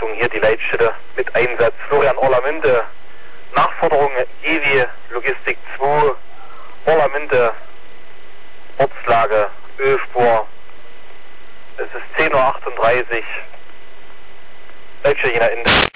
Achtung, hier die Leitstelle mit Einsatz. Florian Orlamünde, Nachforderung EWI Logistik 2, Orlamünde, Ortslage, Ölspur. Es ist 10:38 Uhr, Leitstelle Jena Ende.